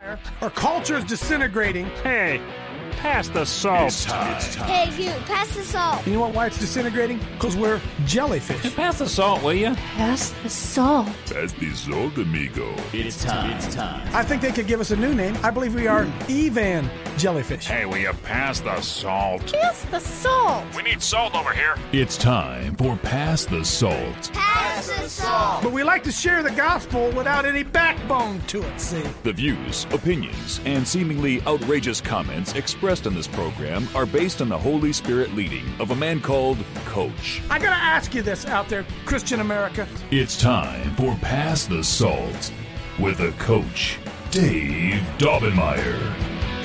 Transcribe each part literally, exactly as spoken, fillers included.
Our culture is disintegrating. Hey, pass the salt. It's time. It's time. Hey, you, pass the salt. You know what, why it's disintegrating? Because we're jellyfish. Pass the salt, will you? Pass the salt. Pass the salt, amigo. It's time. It's time. I think they could give us a new name. I believe we are Evan jellyfish. Hey, will you pass the salt? Pass the salt. We need salt over here. It's time for Pass the Salt. Pass the salt. But we like to share the gospel without any backbone to it, see? The views, opinions, and seemingly outrageous comments expressed on this program are based on the Holy Spirit leading of a man called Coach. I gotta ask you this out there, Christian America. It's time for Pass the Salt with a coach, Dave Daubenmire.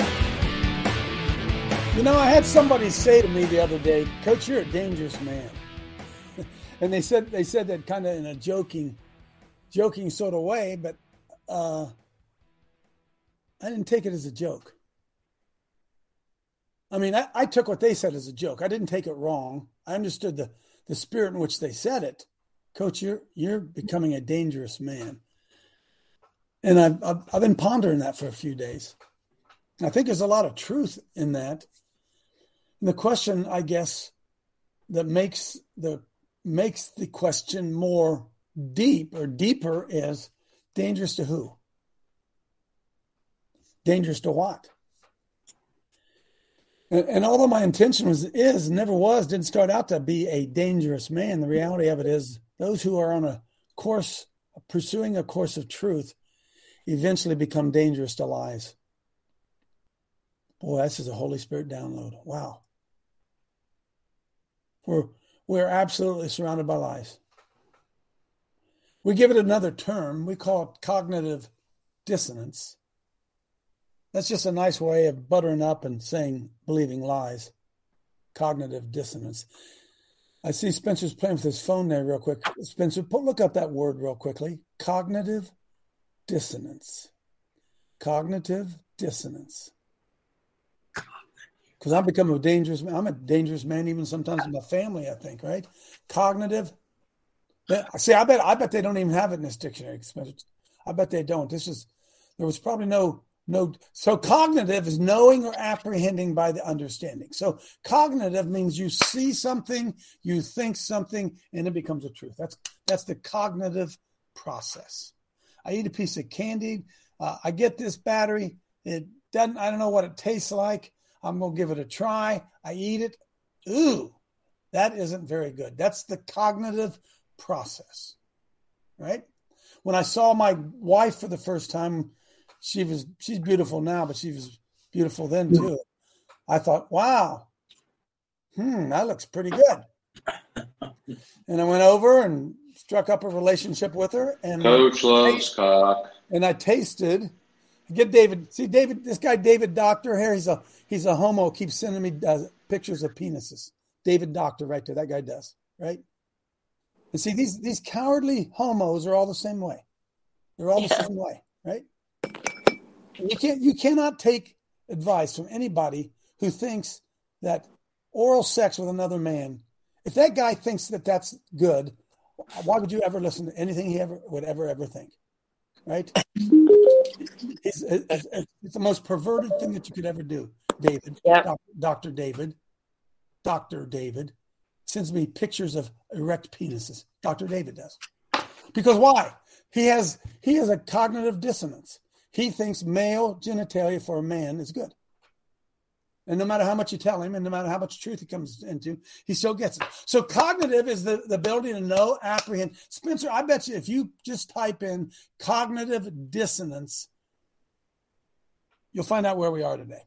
You know, I had somebody say to me the other day, Coach, you're a dangerous man. And they said they said that kind of in a joking, joking sort of way, but uh, I didn't take it as a joke. I mean, I, I took what they said as a joke. I didn't take it wrong. I understood the, the spirit in which they said it. Coach, you're you're becoming a dangerous man. And I've, I've, I've been pondering that for a few days. I think there's a lot of truth in that. And the question, I guess, that makes the makes the question more deep or deeper is dangerous to who? Dangerous to what? And, and although my intention was is never was didn't start out to be a dangerous man, the reality of it is those who are on a course pursuing a course of truth eventually become dangerous to lies. Boy, this is a Holy Spirit download. Wow. We're, we're absolutely surrounded by lies. We give it another term. We call it cognitive dissonance. That's just a nice way of buttering up and saying, believing lies. Cognitive dissonance. I see Spencer's playing with his phone there real quick. Spencer, put, look up that word real quickly. Cognitive dissonance. Cognitive dissonance. Because I'm becoming a dangerous man. I'm a dangerous man even sometimes in my family, I think, right? Cognitive. See, I bet I bet they don't even have it in this dictionary. I bet they don't. This is, there was probably no, no. So cognitive is knowing or apprehending by the understanding. So cognitive means you see something, you think something, and it becomes a truth. That's, that's the cognitive process. I eat a piece of candy. Uh, I get this battery. It doesn't, I don't know what it tastes like. I'm going to give it a try. I eat it. Ooh, that isn't very good. That's the cognitive process, right? When I saw my wife for the first time, she was, she's beautiful now, but she was beautiful then too. I thought, wow, hmm, that looks pretty good. And I went over and struck up a relationship with her. And Coach loves cock. And I tasted. Get David. See, David, this guy, David Doctor here, he's a he's a homo, keeps sending me uh, pictures of penises. David Doctor right there. That guy does, right? And see, these these cowardly homos are all the same way. They're all yeah. the same way, right? You can't you cannot take advice from anybody who thinks that oral sex with another man, if that guy thinks that that's good, why would you ever listen to anything he ever would ever, ever think, right? It's, it's, it's the most perverted thing that you could ever do, David. Yep. Doc, Doctor David. Doctor David sends me pictures of erect penises. Doctor David does. Because why? He has he has a cognitive dissonance. He thinks male genitalia for a man is good. And no matter how much you tell him and no matter how much truth he comes into, he still gets it. So cognitive is the, the ability to know, apprehend. Spencer, I bet you if you just type in cognitive dissonance, you'll find out where we are today.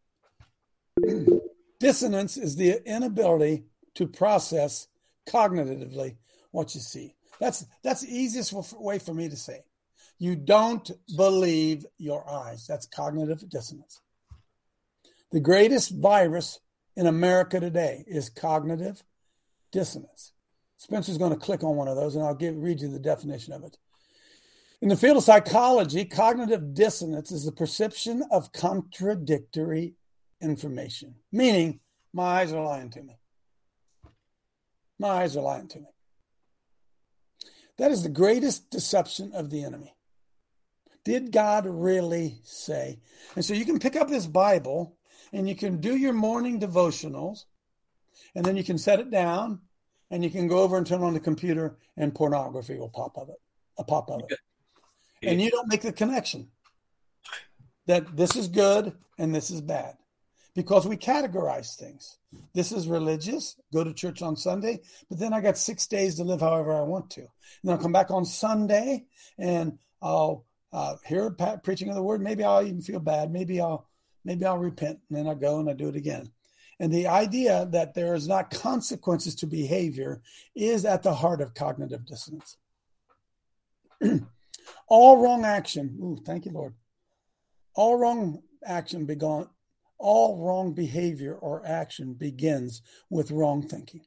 Dissonance is the inability to process cognitively what you see. That's, that's the easiest way for me to say. You don't believe your eyes. That's cognitive dissonance. The greatest virus in America today is cognitive dissonance. Spencer's going to click on one of those, and I'll give, read you the definition of it. In the field of psychology, cognitive dissonance is the perception of contradictory information, meaning my eyes are lying to me. My eyes are lying to me. That is the greatest deception of the enemy. Did God really say? And so you can pick up this Bible and you can do your morning devotionals, and then you can set it down and you can go over and turn on the computer and pornography will pop of it, a pop of it. And you don't make the connection that this is good and this is bad because we categorize things. This is religious, go to church on Sunday, but then I got six days to live however I want to. And I'll come back on Sunday and I'll uh, hear a preaching of the word. Maybe I'll even feel bad. Maybe I'll, maybe I'll repent, and then I go and I do it again. And the idea that there is not consequences to behavior is at the heart of cognitive dissonance. All wrong action, ooh, thank you, Lord. All wrong action begun, all wrong behavior or action begins with wrong thinking.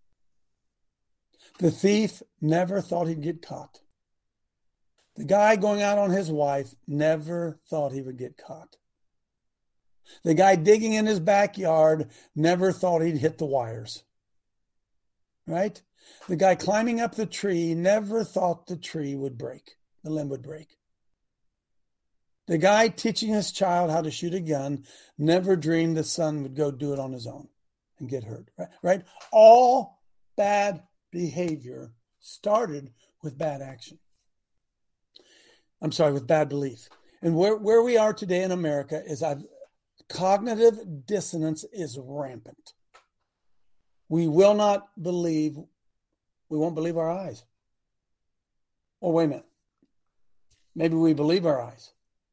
The thief never thought he'd get caught. The guy going out on his wife never thought he would get caught. The guy digging in his backyard never thought he'd hit the wires. Right? The guy climbing up the tree never thought the tree would break. The limb would break. The guy teaching his child how to shoot a gun never dreamed the son would go do it on his own and get hurt. Right? Right? All bad behavior started with bad action. I'm sorry, with bad belief. And where, where we are today in America is I've cognitive dissonance is rampant. We will not believe, we won't believe our eyes. Oh, wait a minute. Maybe we believe our eyes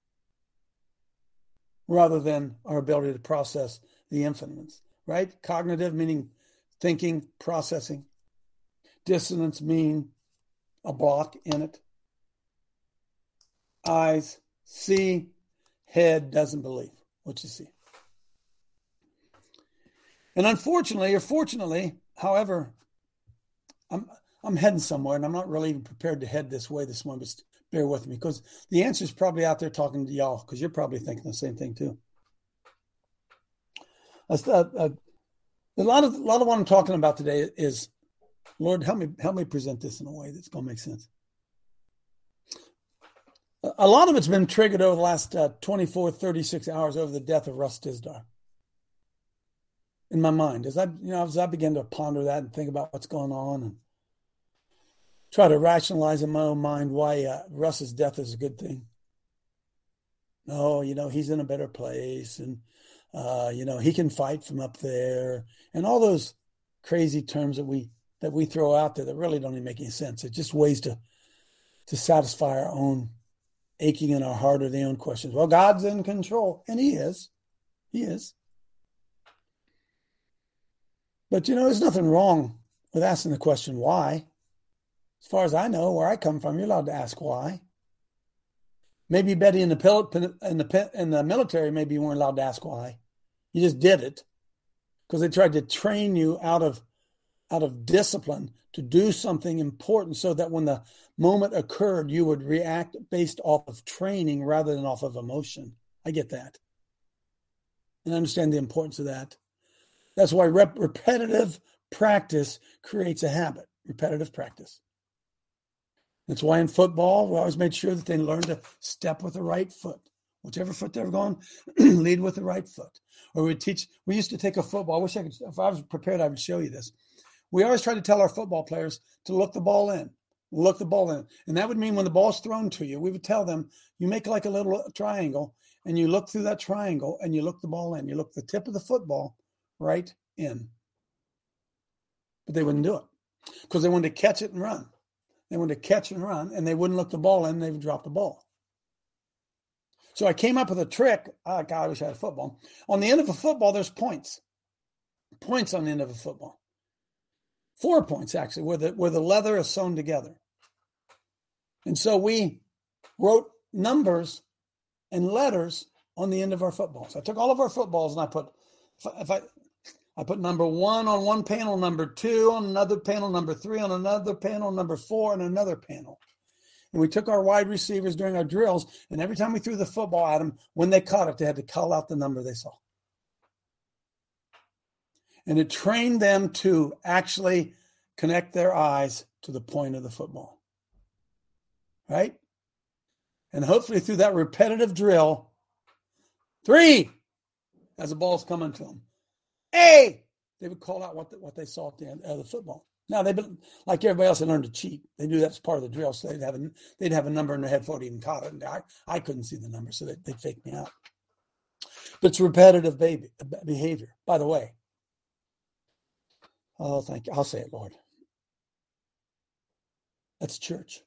rather than our ability to process the infinite, right? Cognitive meaning thinking, processing. Dissonance meaning a block in it. Eyes see, head doesn't believe what you see. And unfortunately, or fortunately, however, I'm I'm heading somewhere, and I'm not really even prepared to head this way this morning, but bear with me, because the answer is probably out there talking to y'all, because you're probably thinking the same thing too. A, a, a lot of a lot of what I'm talking about today is, Lord, help me help me present this in a way that's going to make sense. A lot of it's been triggered over the last uh, twenty-four, thirty-six hours over the death of Russ Tisdale. In my mind, as I, you know, as I began to ponder that and think about what's going on and try to rationalize in my own mind why uh, Russ's death is a good thing. No, you know, he's in a better place, and uh, you know, he can fight from up there, and all those crazy terms that we that we throw out there that really don't even make any sense. It's just ways to to satisfy our own aching in our heart or the own questions. Well, God's in control, and He is, He is. But, you know, there's nothing wrong with asking the question, why? As far as I know, where I come from, you're allowed to ask why. Maybe Betty in the, in the, in the military, maybe you weren't allowed to ask why. You just did it because they tried to train you out of, out of discipline to do something important so that when the moment occurred, you would react based off of training rather than off of emotion. I get that. And I understand the importance of that. That's why rep- repetitive practice creates a habit, repetitive practice. That's why in football, we always made sure that they learned to step with the right foot. Whichever foot they were going, lead with the right foot. Or we teach, we used to take a football. I wish I could, if I was prepared, I would show you this. We always try to tell our football players to look the ball in, look the ball in. And that would mean when the ball's thrown to you, we would tell them, you make like a little triangle, and you look through that triangle, and you look the ball in. You look the tip of the football right in. But they wouldn't do it because they wanted to catch it and run. They wanted to catch and run, and they wouldn't look the ball in, they would drop the ball. So I came up with a trick. Oh, God, I wish I had a football. On the end of a football, there's points. Points on the end of a football. Four points, actually, where the, where the leather is sewn together. And so we wrote numbers and letters on the end of our footballs. I took all of our footballs and I put, if I, I put number one on one panel, number two on another panel, number three on another panel, number four on another panel. And we took our wide receivers during our drills, and every time we threw the football at them, when they caught it, they had to call out the number they saw. And it trained them to actually connect their eyes to the point of the football. Right? And hopefully through that repetitive drill, three, as the ball's coming to them, A, they would call out what the, what they saw at the end of the football. Now, they've been, like everybody else, they learned to cheat. They knew that's part of the drill, so they'd have a, they'd have a number in their head before they even caught it. And I, I couldn't see the number, so they, they'd fake me out. But it's repetitive baby, behavior. By the way, oh, thank you. I'll say it, Lord. That's church.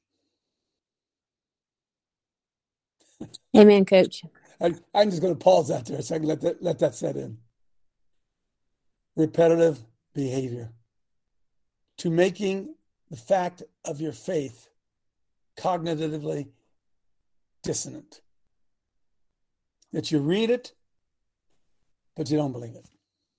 Amen, Coach. I, I'm just going to pause that there so I can let that, let that set in. Repetitive behavior. To making the fact of your faith cognitively dissonant. That you read it, but you don't believe it.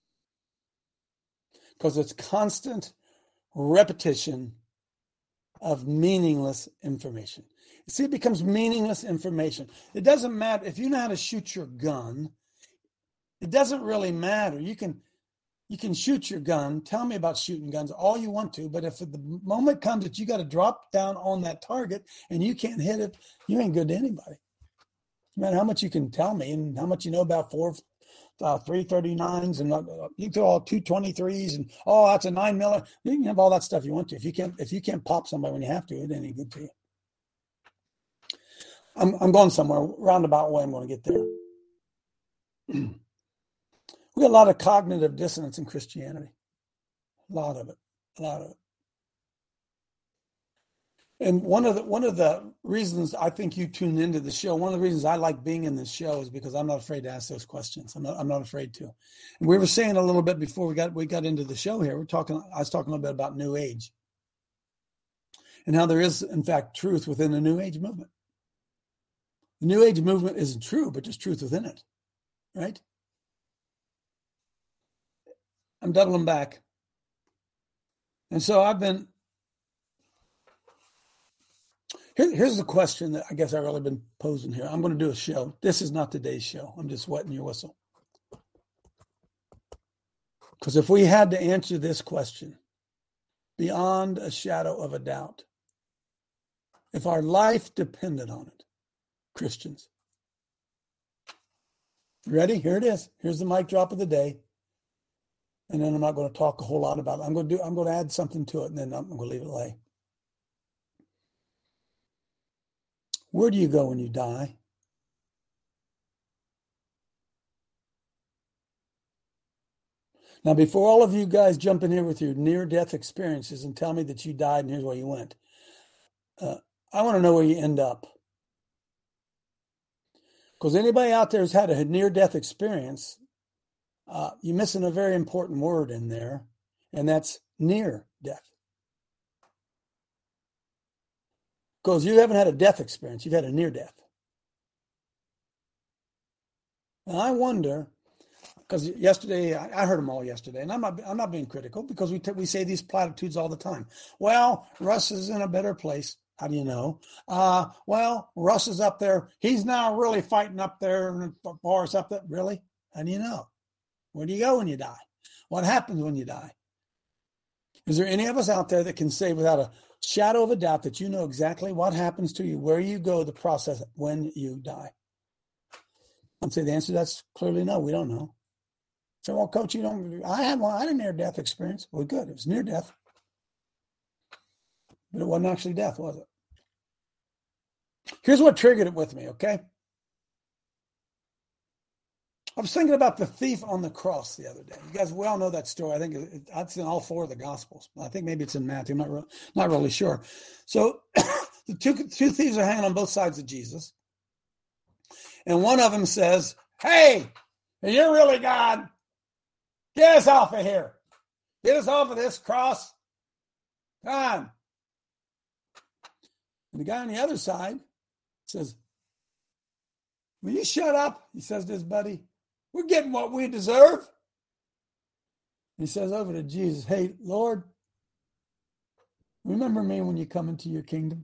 Because it's constant repetition of meaningless information. You see, it becomes meaningless information. It doesn't matter. If you know how to shoot your gun, it doesn't really matter. You can You can shoot your gun. Tell me about shooting guns all you want to, but if the moment comes that you got to drop down on that target and you can't hit it, you ain't good to anybody. No matter how much you can tell me and how much you know about four, uh, three thirty-nines and uh, you throw all two twenty-threes and oh, that's a nine miller. You can have all that stuff you want to. If you can't, if you can't pop somebody when you have to, it ain't any good to you. I'm I'm going somewhere roundabout way. I'm going to get there. We got a lot of cognitive dissonance in Christianity. A lot of it. A lot of it. And one of the one of the reasons I think you tuned into the show, one of the reasons I like being in this show is because I'm not afraid to ask those questions. I'm not I'm not afraid to. And we were saying a little bit before we got we got into the show here. We're talking I was talking a little bit about New Age. And how there is, in fact, truth within the New Age movement. The New Age movement isn't true, but there's truth within it. Right? I'm doubling back. And so I've been, here, here's the question that I guess I've really been posing here. I'm going to do a show. This is not today's show. I'm just wetting your whistle. Because if we had to answer this question beyond a shadow of a doubt, if our life depended on it, Christians, ready? Here it is. Here's the mic drop of the day. And then I'm not going to talk a whole lot about it. I'm going to do. I'm going to add something to it, and then I'm going to leave it lay. Where do you go when you die? Now, before all of you guys jump in here with your near-death experiences and tell me that you died and here's where you went, uh, I want to know where you end up. Because anybody out there who's had a near-death experience, Uh, you're missing a very important word in there, and that's near death. Because you haven't had a death experience, you've had a near death. And I wonder, because yesterday, I, I heard them all yesterday, and I'm not, I'm not being critical because we, t- we say these platitudes all the time. Well, Russ is in a better place. How do you know? Uh, well, Russ is up there. He's now really fighting up there, and Boris up there. Really? How do you know? Where do you go when you die? What happens when you die? Is there any of us out there that can say without a shadow of a doubt that you know exactly what happens to you, where you go, the process when you die? I'd say the answer to that's clearly no, we don't know. So, well, Coach, you don't, I had one, I had a near-death experience. Well, good, it was near death. But it wasn't actually death, was it? Here's what triggered it with me, okay? I was thinking about the thief on the cross the other day. You guys, we all know that story. I think it, it's in all four of the Gospels. I think maybe it's in Matthew. I'm not, re- not really sure. So the two, two thieves are hanging on both sides of Jesus. And one of them says, hey, you're really God. Get us off of here. Get us off of this cross. Come on. And the guy on the other side says, will you shut up? He says to his buddy. We're getting what we deserve. He says over to Jesus, hey, Lord, remember me when you come into your kingdom.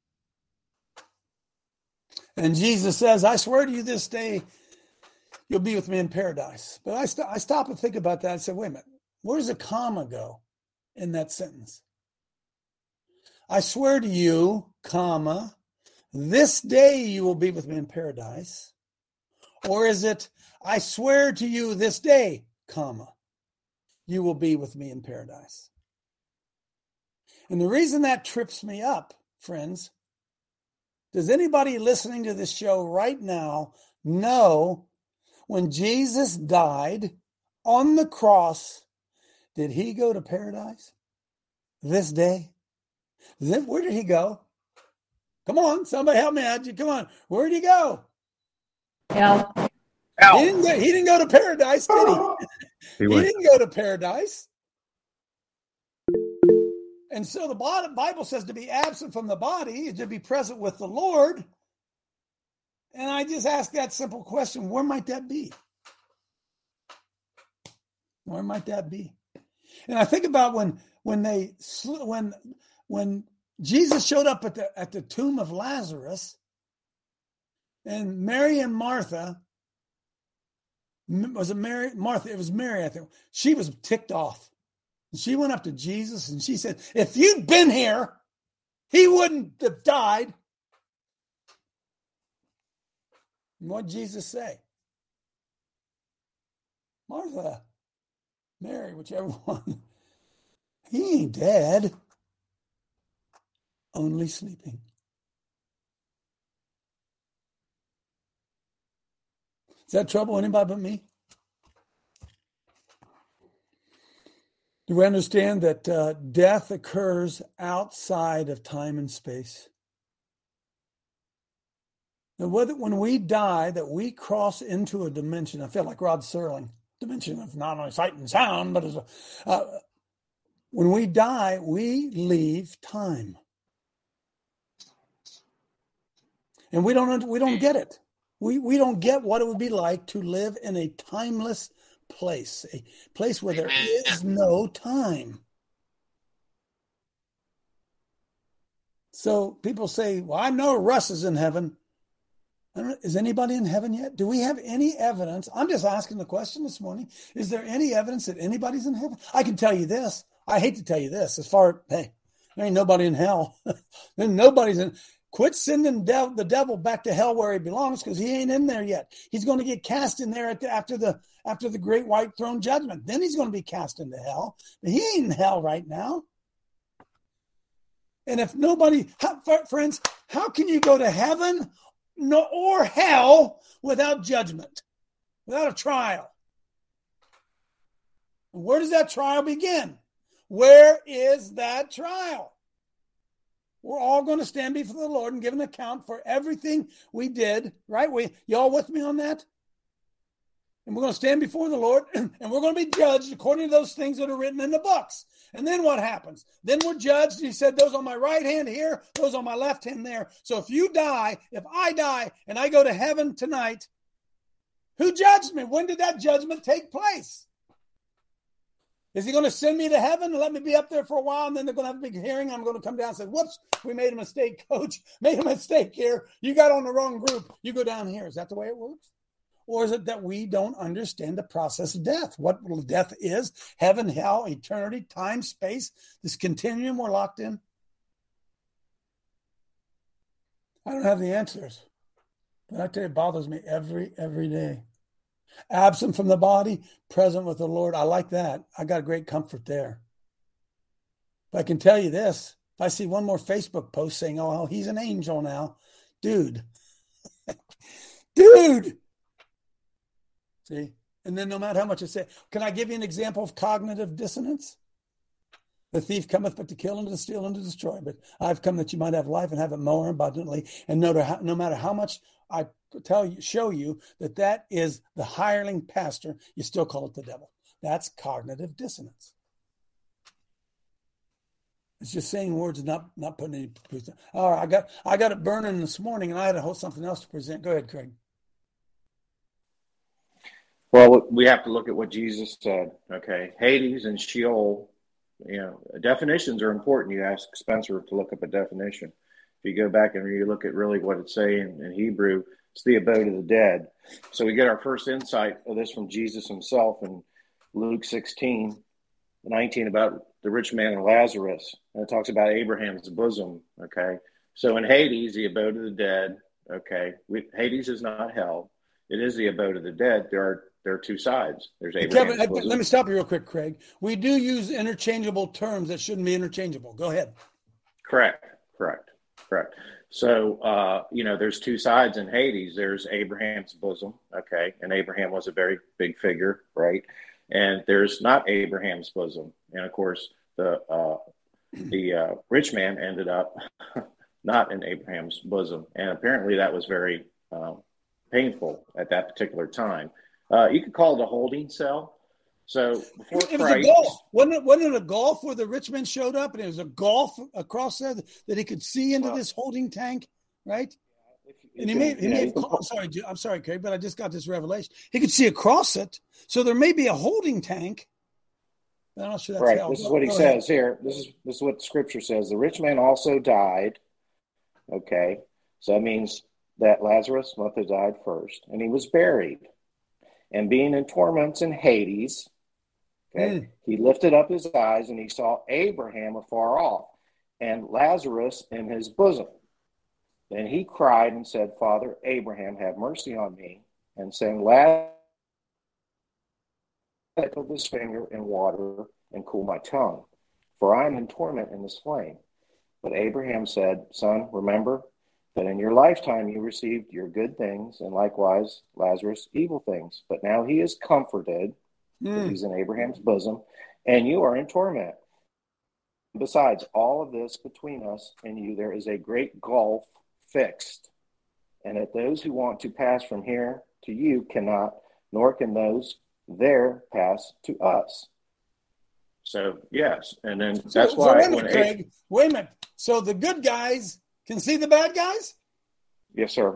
And Jesus says, I swear to you this day, you'll be with me in paradise. But I, st- I stop and think about that and say, wait a minute, where does a comma go in that sentence? I swear to you, comma, this day you will be with me in paradise? Or is it, I swear to you this day, comma, you will be with me in paradise? And the reason that trips me up, friends, does anybody listening to this show right now know when Jesus died on the cross, did he go to paradise this day? Where did he go? Come on, somebody help me out. Come on, where did he go? Hell. He didn't go, he didn't go to paradise, did he? He, he went. didn't go to paradise. And so the Bible says to be absent from the body is to be present with the Lord. And I just ask that simple question, where might that be? Where might that be? And I think about when when they when when Jesus showed up at the at the tomb of Lazarus, and Mary and Martha, was it Mary? Martha, it was Mary, I think. She was ticked off. She went up to Jesus and she said, if you'd been here, he wouldn't have died. And what did Jesus say? Martha, Mary, whichever one, he ain't dead, only sleeping. Does that trouble anybody but me? Do we understand that uh, death occurs outside of time and space? And whether, when we die, that we cross into a dimension, I feel like Rod Serling, dimension of not only sight and sound, but as a, uh, when we die, we leave time. And we don't we don't get it. We we don't get what it would be like to live in a timeless place, a place where there is no time. So people say, well, I know Russ is in heaven. I don't know, is anybody in heaven yet? Do we have any evidence? I'm just asking the question this morning. Is there any evidence that anybody's in heaven? I can tell you this. I hate to tell you this. As far, hey, there ain't nobody in hell. Then nobody's in. Quit sending dev- the devil back to hell where he belongs, because he ain't in there yet. He's going to get cast in there at the, after the after the great white throne judgment. Then he's going to be cast into hell. But he ain't in hell right now. And if nobody, how, friends, how can you go to heaven no, or hell without judgment, without a trial? Where does that trial begin? Where is that trial? We're all going to stand before the Lord and give an account for everything we did, right? We, y'all with me on that? And we're going to stand before the Lord, and we're going to be judged according to those things that are written in the books. And then what happens? Then we're judged. He said, those on my right hand here, those on my left hand there. So if you die, if I die, and I go to heaven tonight, who judged me? When did that judgment take place? Is he going to send me to heaven and let me be up there for a while, and then they're going to have a big hearing? I'm going to come down and say, whoops, we made a mistake, coach. Made a mistake here. You got on the wrong group. You go down here. Is that the way it works? Or is it that we don't understand the process of death? What death is, heaven, hell, eternity, time, space, this continuum we're locked in? I don't have the answers. But I tell you, it bothers me every, every day. Absent from the body, present with the Lord. I like that. I got great comfort there. But I can tell you this. If I see one more Facebook post saying, oh, he's an angel now. Dude. Dude. See? And then no matter how much I say, can I give you an example of cognitive dissonance? The thief cometh but to kill and to steal and to destroy. But I've come that you might have life and have it more abundantly. And no, no matter how much I tell you, show you that that is the hireling pastor, you still call it the devil. That's cognitive dissonance. It's just saying words, not not putting any. All right, I got I got it burning this morning, and I had to hold something else to present. Go ahead, Craig. Well, we have to look at what Jesus said. Okay, Hades and Sheol. You know, definitions are important. You ask Spencer to look up a definition. If you go back and you look at really what it's saying in Hebrew, it's the abode of the dead. So we get our first insight of this from Jesus himself in Luke sixteen, nineteen, about the rich man and Lazarus. And it talks about Abraham's bosom, okay? So in Hades, the abode of the dead, okay, we, Hades is not hell. It is the abode of the dead. There are there are two sides. There's Abraham's Kevin, bosom. let me stop you real quick, Craig. We do use interchangeable terms that shouldn't be interchangeable. Go ahead. Correct, correct, correct. So, uh, you know, there's two sides in Hades. There's Abraham's bosom, okay, and Abraham was a very big figure, right? And there's not Abraham's bosom. And, of course, the uh, the uh, rich man ended up not in Abraham's bosom. And apparently that was very uh, painful at that particular time. Uh, you could call it a holding cell. So before It was Christ, a gulf. Wasn't it, wasn't it a gulf where the rich man showed up and it was a gulf across there that he could see into well, this holding tank, right? if, And he if, may, he yeah, may you have, can I'm sorry, Ju- I'm sorry, Craig, but I just got this revelation. He could see across it. So there may be a holding tank. But I'm not sure that's right. hell. This is Go- what he go ahead. says here. This is this is what the scripture says. The rich man also died. Okay, so that means that Lazarus must have died first, and he was buried. And being in torments in Hades, okay, Mm. he lifted up his eyes and he saw Abraham afar off, and Lazarus in his bosom. Then he cried and said, Father Abraham, have mercy on me, and send Lazarus of this finger in water and cool my tongue, for I am in torment in this flame. But Abraham said, Son, remember that in your lifetime you received your good things, and likewise Lazarus evil things. But now he is comforted, because Mm. he's in Abraham's bosom, and you are in torment. Besides all of this, between us and you there is a great gulf fixed, and that those who want to pass from here to you cannot, nor can those there pass to us. So, yes, and then So, that's so why wait a when minute, Craig. Wait a minute. So the good guys can see the bad guys? Yes, sir.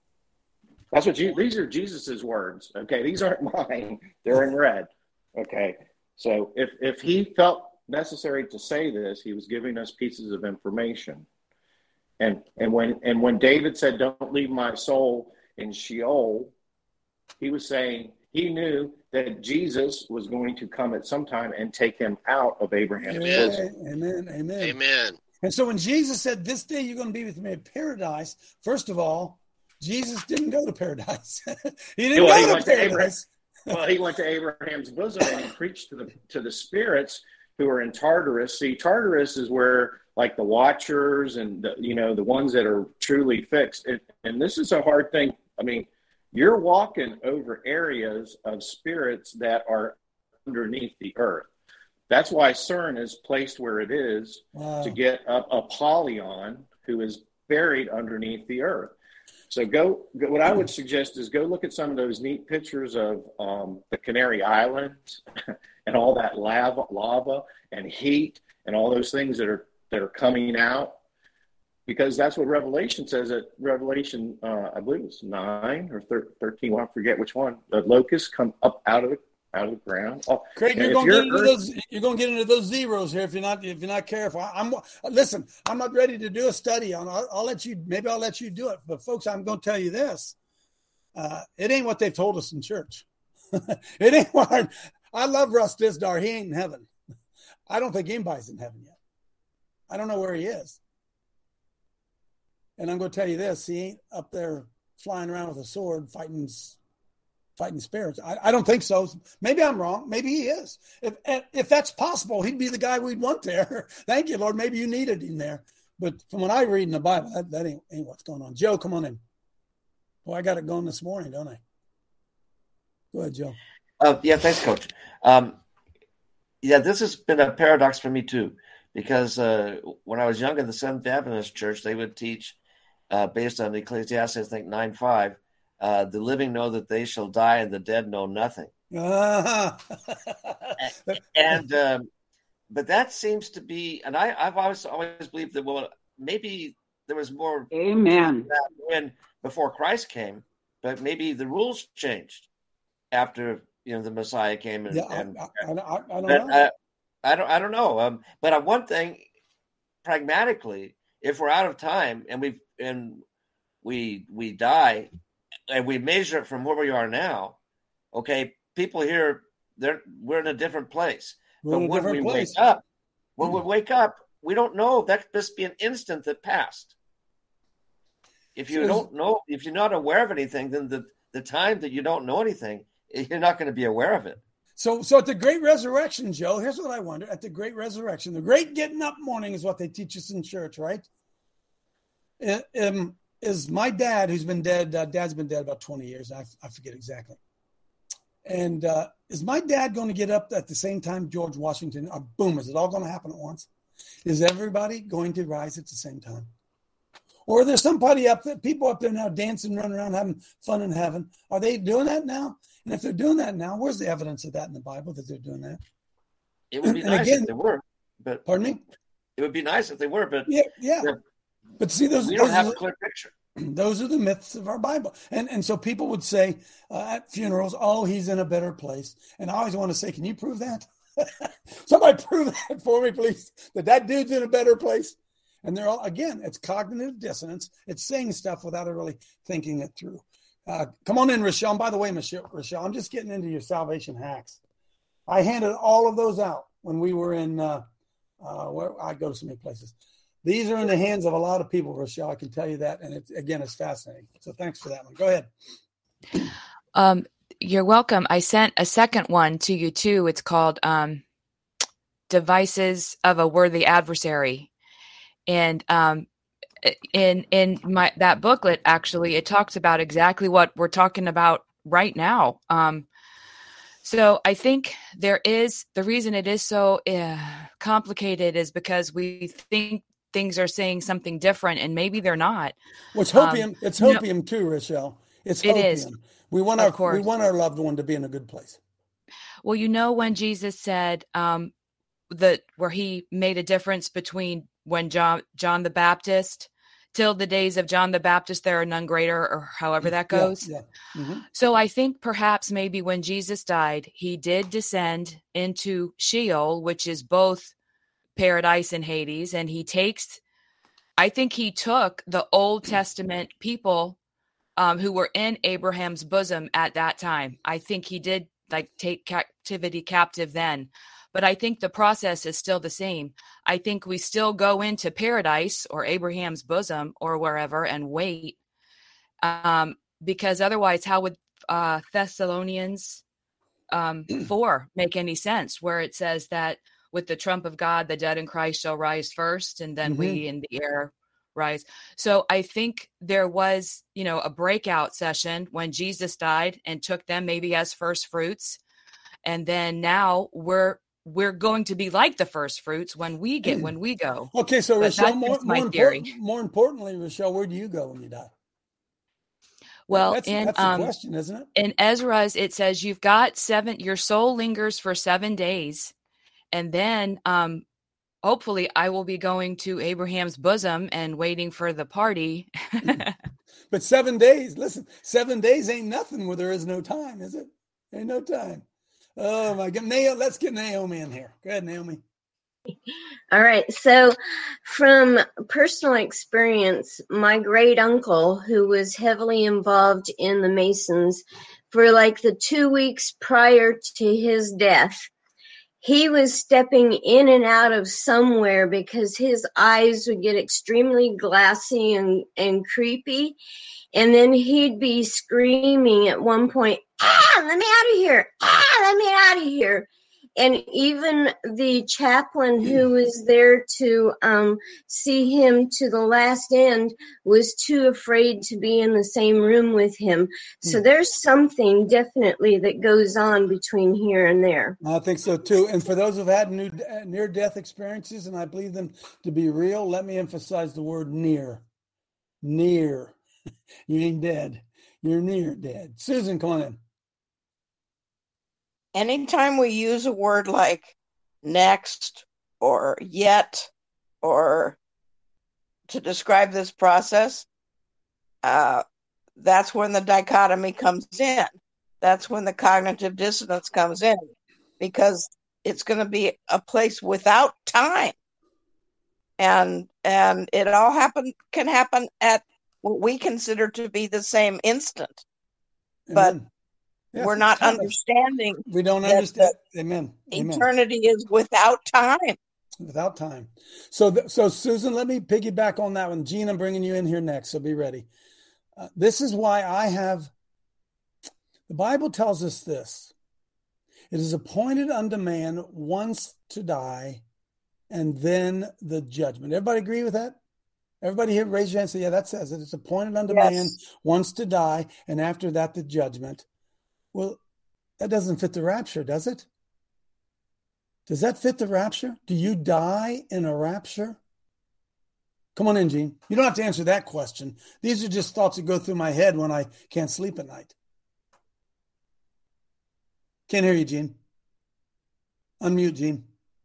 That's what you, these are Jesus's words. Okay. These aren't mine. They're in red. Okay. So if, if he felt necessary to say this, he was giving us pieces of information. And, and when, and when David said, don't leave my soul in Sheol, he was saying he knew that Jesus was going to come at some time and take him out of Abraham's Amen. bosom. Amen. Amen. Amen. And so when Jesus said, this day you're going to be with me in paradise, first of all, Jesus didn't go to paradise. he didn't Well, he go to went to Abraham. paradise. Well, he went to Abraham's bosom and he preached to the to the spirits who are in Tartarus. See, Tartarus is where like the watchers and the, you know, the ones that are truly fixed. And, and this is a hard thing. I mean, you're walking over areas of spirits that are underneath the earth. That's why CERN is placed where it is, Wow. to get up Apollyon, who is buried underneath the earth. So go, go. What I would suggest is go look at some of those neat pictures of um, the Canary Islands and all that lava, lava and heat and all those things that are that are coming out, because that's what Revelation says. At Revelation, uh, I believe it's nine or thirteen. Well, I forget which one. The locusts come up out of the out of the ground. Oh, Craig, you're if going to you're get into earth- those. You're going to get into those zeros here if you're not if you're not careful. I, I'm listen. I'm not ready to do a study on. I'll, I'll let you. Maybe I'll let you do it. But folks, I'm going to tell you this. Uh, it ain't what they've told us in church. It ain't what I, I love. Russ Dizdar. He ain't in heaven. I don't think anybody's in heaven yet. I don't know where he is. And I'm going to tell you this. He ain't up there flying around with a sword fighting. Fighting spirits. I, I don't think so. Maybe I'm wrong. Maybe he is. If if that's possible, he'd be the guy we'd want there. Thank you, Lord. Maybe you needed him there. But from what I read in the Bible, that, that ain't, ain't what's going on. Joe, come on in. Well, I got it going this morning, don't I? Go ahead, Joe. Uh, yeah, thanks, Coach. Um, yeah, this has been a paradox for me too, because uh, when I was young in the Seventh Adventist Church, they would teach uh, based on Ecclesiastes, I think nine five. Uh, the living know that they shall die, and the dead know nothing. Uh-huh. and um, but that seems to be, and I, I've always always believed that well, maybe there was more. Amen. When before Christ came, but maybe the rules changed after you know the Messiah came. And, yeah, I, and, I, I, I, I don't but, know. uh, I don't. I don't know. Um, but on one thing, pragmatically, if we're out of time and we and we we die. And we measure it from where we are now, okay, people here, they're we're in a different place. We're but in a when different we place. wake up, when we wake up, we don't know. That must be an instant that passed. if you don't know, if you're not aware of anything, then the, the time that you don't know anything, you're not going to be aware of it. So, so at the Great Resurrection, Joe, here's what I wonder. At the Great Resurrection, the Great Getting Up morning is what they teach us in church, right? Um, is my dad, who's been dead, uh, dad's been dead about twenty years. I, I forget exactly. And uh, is my dad going to get up at the same time George Washington? Or boom, is it all going to happen at once? Is everybody going to rise at the same time? Or there's somebody up there, people up there now dancing, running around, having fun in heaven. Are they doing that now? And if they're doing that now, where's the evidence of that in the Bible that they're doing that? It would be and nice again, if they were. But pardon me? It would be nice if they were, but yeah, yeah. But see, those we don't those have are, a clear picture. Those are the myths of our Bible, and and so people would say uh, at funerals, "Oh, he's in a better place," and I always want to say, "Can you prove that? Somebody prove that for me, please. That that dude's in a better place." And they're all, again, it's cognitive dissonance. It's saying stuff without really thinking it through. Uh, come on in, Rochelle. And by the way, Michelle, Rochelle, I'm just getting into your salvation hacks. I handed all of those out when we were in, uh, uh, where I go to so many places. These are in the hands of a lot of people, Rochelle. I can tell you that. And it's, again, it's fascinating. So thanks for that one. Go ahead. Um, you're welcome. I sent a second one to you too. It's called um, Devices of a Worthy Adversary. And um, in in my that booklet, actually, it talks about exactly what we're talking about right now. Um, so I think there is the reason it is so uh, complicated is because we think things are saying something different, and maybe they're not. Well, it's hopium. Um, it's hopium no, too, Rochelle. It's it hopium. Is. We want of our course. we want our loved one to be in a good place. Well, you know when Jesus said um, that where he made a difference between when John John the Baptist, till the days of John the Baptist, there are none greater, or however that goes. Yeah, yeah. Mm-hmm. So I think perhaps maybe when Jesus died, he did descend into Sheol, which is both paradise and Hades. And he takes, I think he took the Old Testament people um, who were in Abraham's bosom at that time. I think he did like take captivity captive then. But I think the process is still the same. I think we still go into paradise or Abraham's bosom or wherever and wait. Um, because otherwise, how would uh, Thessalonians um, four make any sense, where it says that with the trump of God, the dead in Christ shall rise first, and then mm-hmm. we in the air rise. So I think there was, you know, a breakout session when Jesus died and took them maybe as first fruits. And then now we're we're going to be like the first fruits when we get, when we go. Okay. So but Rochelle, more, more, important, more importantly, Rochelle, where do you go when you die? Well, that's, in, that's the um, question, isn't it? In Ezra's, it says you've got seven, your soul lingers for seven days. And then um, hopefully I will be going to Abraham's bosom and waiting for the party. But seven days, listen, seven days ain't nothing where there is no time, is it? Ain't no time. Oh my God. Naomi, let's get Naomi in here. Go ahead, Naomi. All right. So from personal experience, my great uncle, who was heavily involved in the Masons for like the two weeks prior to his death, he was stepping in and out of somewhere because his eyes would get extremely glassy and, and creepy. And then he'd be screaming at one point, ah, let me out of here. Ah, let me out of here. And even the chaplain who was there to um, see him to the last end was too afraid to be in the same room with him. So there's something definitely that goes on between here and there. I think so too. And for those who've had new, near-death experiences, and I believe them to be real, let me emphasize the word near. Near. You ain't dead. You're near dead. Susan, come on in. Anytime we use a word like next or yet or to describe this process, uh, that's when the dichotomy comes in. That's when the cognitive dissonance comes in, because it's going to be a place without time. And and it all happen can happen at what we consider to be the same instant. But yeah, we're not understanding. We don't understand. Amen. Eternity Amen. Is without time. Without time. So, th- so Susan, let me piggyback on that one. Gene, I'm bringing you in here next, so be ready. Uh, this is why I have, the Bible tells us this. It is appointed unto man once to die, and then the judgment. Everybody agree with that? Everybody here, raise your hand and say, yeah, that says it. It's appointed unto Yes. man once to die, and after that, the judgment. Well, that doesn't fit the rapture, does it? Does that fit the rapture? Do you die in a rapture? Come on in, Gene. You don't have to answer that question. These are just thoughts that go through my head when I can't sleep at night. Can't hear you, Gene. Unmute, Gene.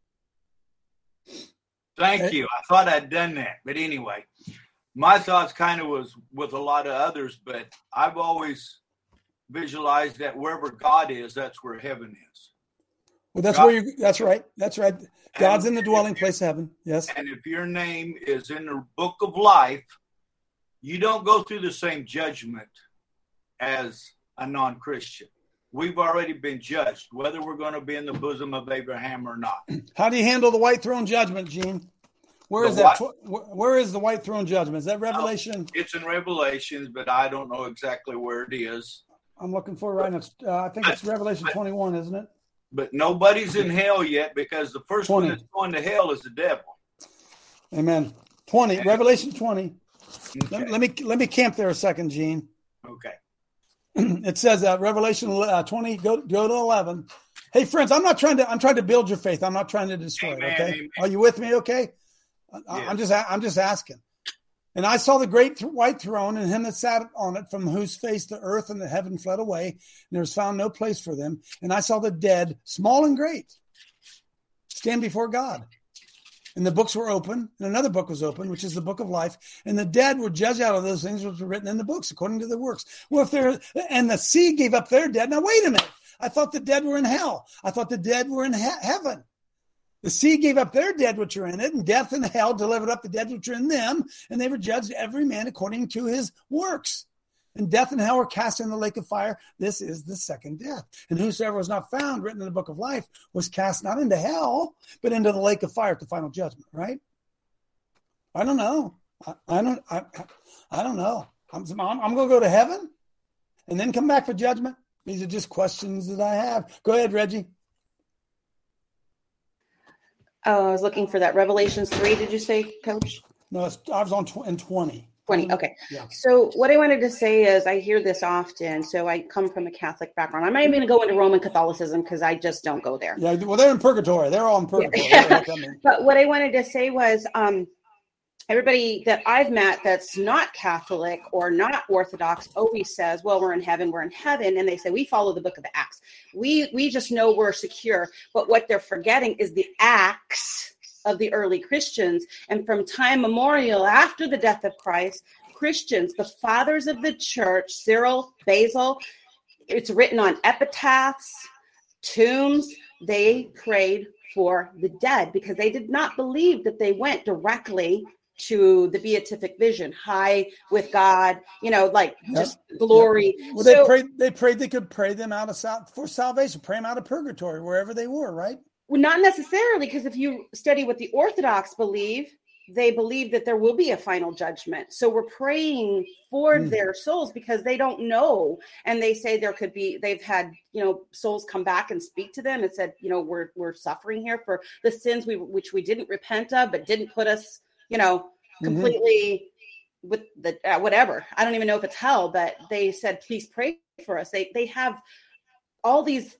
Thank Hey. you. I thought I'd done that. But anyway, my thoughts kind of was with a lot of others, but I've always visualized that wherever God is, that's where heaven is. Well, that's God, where you. That's right. That's right. God's in the dwelling place of heaven. Yes. And if your name is in the book of life, you don't go through the same judgment as a non-Christian. We've already been judged, whether we're going to be in the bosom of Abraham or not. How do you handle the white throne judgment, Gene? Where The is that? what? Tw- Where is the white throne judgment? Is that Revelation? It's in Revelations, but I don't know exactly where it is. I'm looking for it right now. Uh, I think it's Revelation twenty-one, isn't it? But nobody's in hell yet, because the first twenty. one that's going to hell is the devil. Amen. twenty. Revelation twenty. Okay. Let, let me let me camp there a second, Gene. Okay. It says uh, Revelation uh, twenty. Go go to eleven. Hey, friends, I'm not trying to. I'm trying to build your faith. I'm not trying to destroy Amen, it. Okay, amen. are you with me? Okay. I, Yes. I'm just I'm just asking. And I saw the great th- white throne and him that sat on it, from whose face the earth and the heaven fled away, and there was found no place for them. And I saw the dead, small and great, stand before God. And the books were open, and another book was open, which is the book of life. And the dead were judged out of those things which were written in the books, according to their works. Well, if they're, and the sea gave up their dead. Now, wait a minute. I thought the dead were in hell. I thought the dead were in he- heaven. The sea gave up their dead which are in it, and death and hell delivered up the dead which are in them, and they were judged every man according to his works. And death and hell were cast in the lake of fire. This is the second death. And whosoever was not found written in the book of life was cast not into hell, but into the lake of fire at the final judgment, right? I don't know. I, I don't I, I don't know. I'm, I'm, I'm going to go to heaven and then come back for judgment. These are just questions that I have. Go ahead, Reggie. Oh, I was looking for that. Revelations three, did you say, Coach? No, it's, I was on tw- in twenty. twenty, okay. Yeah. So what I wanted to say is I hear this often. So I come from a Catholic background. I'm not even going to go into Roman Catholicism because I just don't go there. Yeah, well, they're in purgatory. They're all in purgatory. Yeah. But what I wanted to say was um, everybody that I've met that's not Catholic or not Orthodox always says, well, we're in heaven, we're in heaven. And they say, we follow the book of Acts. We, we just know we're secure. But what they're forgetting is the acts of the early Christians. And from time memorial, after the death of Christ, Christians, the fathers of the church, Cyril, Basil, it's written on epitaphs, tombs, they prayed for the dead because they did not believe that they went directly to the beatific vision, high with God, you know, like just yeah. glory. Yeah. Well, so, they prayed. They prayed they could pray them out of sal- for salvation, pray them out of purgatory, wherever they were, right? Well, not necessarily, because if you study what the Orthodox believe, they believe that there will be a final judgment. So we're praying for mm. their souls because they don't know. And they say there could be, they've had, you know, souls come back and speak to them and said, you know, we're we're suffering here for the sins we which we didn't repent of, but didn't put us, you know, completely mm-hmm. with the uh, whatever. I don't even know if it's hell, but they said, please pray for us. They they have all these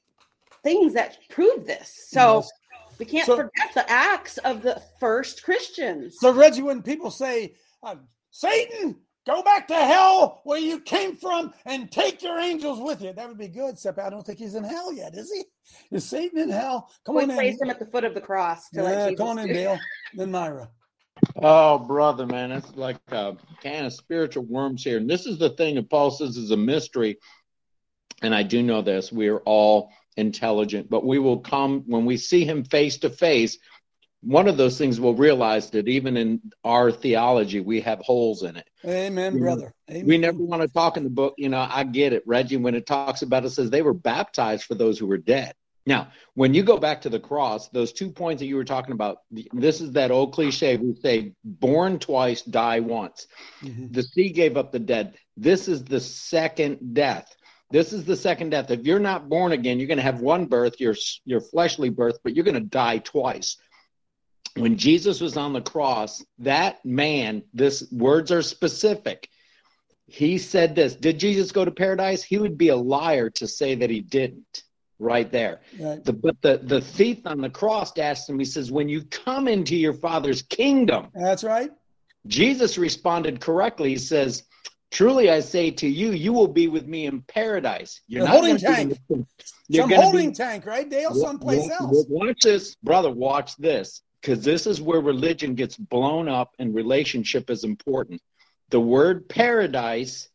things that prove this. So yes. we can't so, forget the acts of the first Christians. So Reggie, when people say, uh, Satan, go back to hell where you came from and take your angels with you. That would be good, except I don't think he's in hell yet, is he? Is Satan in hell? Come we on in. Place him at the foot of the cross. To yeah, let Jesus come on in, do. Dale. Then Myra. Oh, brother, man, it's like a can of spiritual worms here. And this is the thing that Paul says is a mystery. And I do know this. We are all intelligent, but we will come when we see him face to face. One of those things we'll realize that even in our theology, we have holes in it. Amen, brother. Amen. We never want to talk in the book. You know, I get it, Reggie, when it talks about it, says they were baptized for those who were dead. Now, when you go back to the cross, those two points that you were talking about, this is that old cliche. We say, born twice, die once. Mm-hmm. The sea gave up the dead. This is the second death. This is the second death. If you're not born again, you're going to have one birth, your, your fleshly birth, but you're going to die twice. When Jesus was on the cross, that man, this words are specific. He said this, did Jesus go to paradise? He would be a liar to say that he didn't. Right there. Right. The, but the, the thief on the cross asked him, he says, when you come into your Father's kingdom. That's right. Jesus responded correctly. He says, truly I say to you, you will be with me in paradise. You're the not holding tank. Be, you're Some holding be, tank, right, Dale? Someplace watch, else. Watch this. Brother, watch this. Because this is where religion gets blown up and relationship is important. The word paradise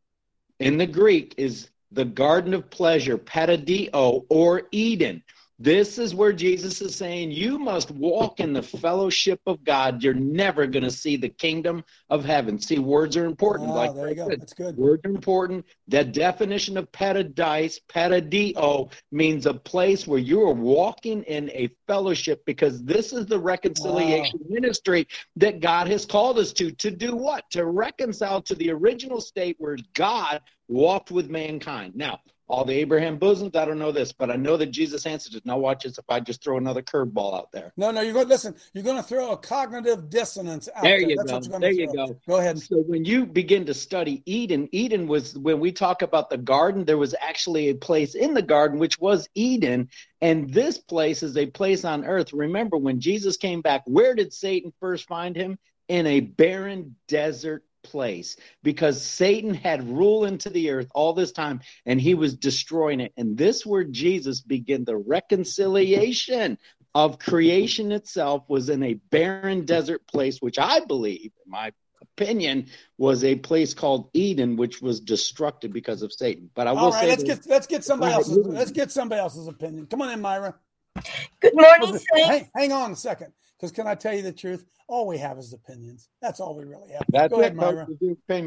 in the Greek is the garden of pleasure, paradio, or Eden. This is where Jesus is saying you must walk in the fellowship of God. You're never going to see the kingdom of heaven. See, words are important. Oh, like there you go. That's good. Words are important. The definition of paradise, paradio, means a place where you are walking in a fellowship, because this is the reconciliation wow. ministry that God has called us to. To do what? To reconcile to the original state where God walked with mankind. Now, all the Abraham bosoms, I don't know this, but I know that Jesus answered it. Now watch this if I just throw another curveball out there. No, no, you're going to listen. You're going to throw a cognitive dissonance out there. There You That's go. What you're there to you throw. go. Go ahead. So when you begin to study Eden, Eden was, when we talk about the garden, there was actually a place in the garden which was Eden. And this place is a place on earth. Remember, when Jesus came back, where did Satan first find him? In a barren desert place, because Satan had rule into the earth all this time and he was destroying it. And this where Jesus began the reconciliation of creation itself was in a barren desert place, which I believe, in my opinion, was a place called Eden, which was destructed because of Satan. But I will all right, say let's that, get let's get somebody else's let's get somebody else's opinion. Come on in, Myra. Good morning, Saints. Hang, hang on a second, because can I tell you the truth? All we have is opinions. That's all we really have. That's Go ahead, it, Myra. Opinion.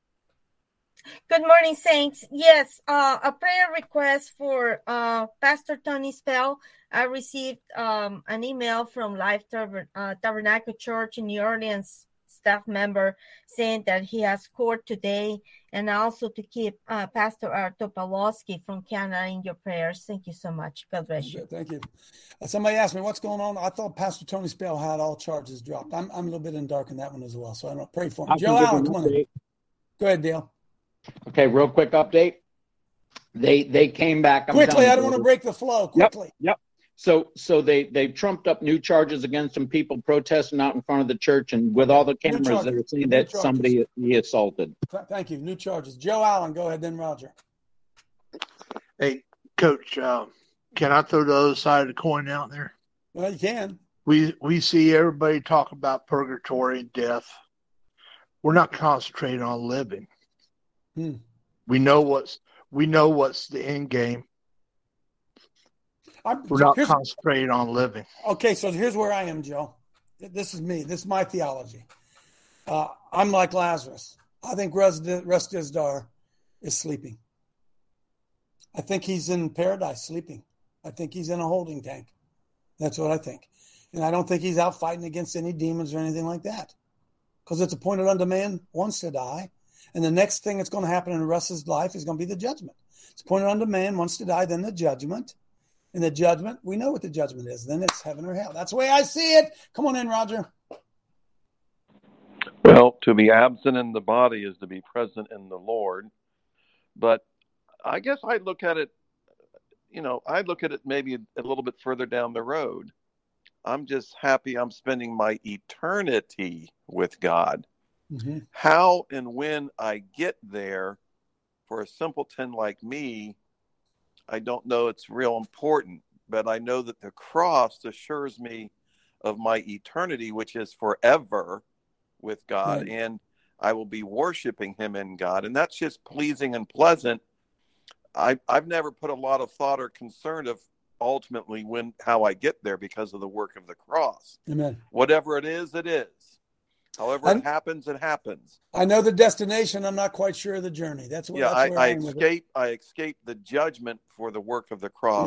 Good morning, Saints. Yes, uh, a prayer request for uh, Pastor Tony Spell. I received um, an email from Life Tabern- uh, Tabernacle Church in New Orleans staff member saying that he has court today, and also to keep uh, Pastor Artur Pawlowski from Canada in your prayers. Thank you so much. God bless you. Thank you. Uh, somebody asked me what's going on. I thought Pastor Tony Spell had all charges dropped. I'm I'm a little bit in dark in that one as well, so I don't pray for him. I Joe Allen, come on in. Go ahead, Dale. Okay, real quick update. They they came back. I'm quickly, I don't you, want to break the flow. Quickly. Yep. yep. So so they they trumped up new charges against some people protesting out in front of the church, and with all the cameras, they were saying that somebody he assaulted. Thank you. New charges. Joe Allen, go ahead, then Roger. Hey, Coach, uh, can I throw the other side of the coin out there? Well, you can. We we see everybody talk about purgatory and death. We're not concentrating on living. Hmm. We know what's we know what's the end game. I'm, We're not concentrating on living. Okay, so here's where I am, Joe. This is me. This is my theology. Uh, I'm like Lazarus. I think Resdizdar is sleeping. I think he's in paradise sleeping. I think he's in a holding tank. That's what I think. And I don't think he's out fighting against any demons or anything like that. Because it's appointed unto man once to die. And the next thing that's going to happen in the rest of his life is going to be the judgment. It's appointed unto man once to die, then the judgment. And the judgment, we know what the judgment is. Then it's heaven or hell. That's the way I see it. Come on in, Roger. Well, to be absent in the body is to be present in the Lord. But I guess I look at it, you know, I look at it maybe a little bit further down the road. I'm just happy I'm spending my eternity with God. Mm-hmm. How and when I get there, for a simpleton like me, I don't know it's real important, but I know that the cross assures me of my eternity, which is forever with God, right. And I will be worshiping him in God, and that's just pleasing and pleasant. I, I've never put a lot of thought or concern of ultimately when how I get there because of the work of the cross. Amen. Whatever it is, it is. However I'm, it happens, it happens. I know the destination. I'm not quite sure of the journey. That's what. Yeah, that's I, where I I'm escape. I escape the judgment for the work of the cross,